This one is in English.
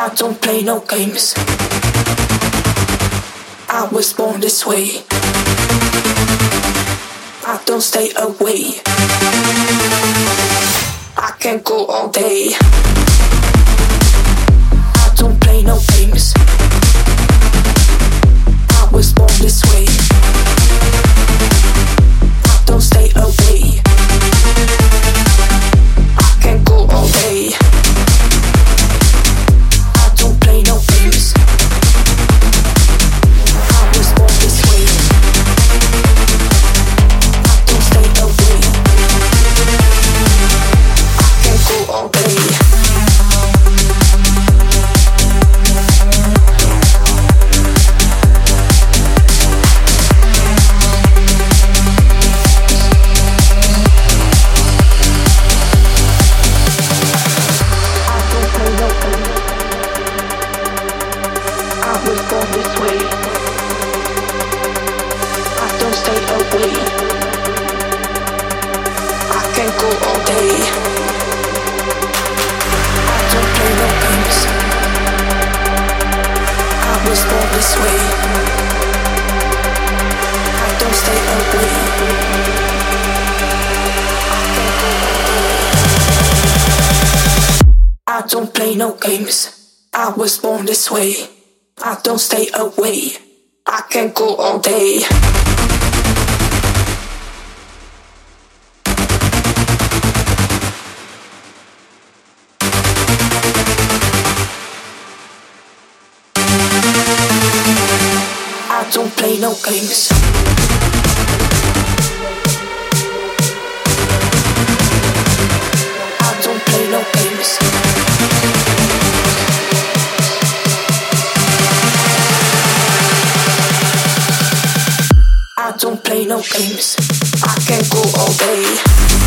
I don't play no games. I was born this way. I don't stay away. I can go all day. I don't play no games. I was born this way. I don't stay away. I can go all day. I don't play no games. I was born this way. I don't stay away. I can go all day. I don't play no games. I was born this way. I don't stay away. I can go all day. I don't play no games. I don't play no games. I don't play no games. I can go all day.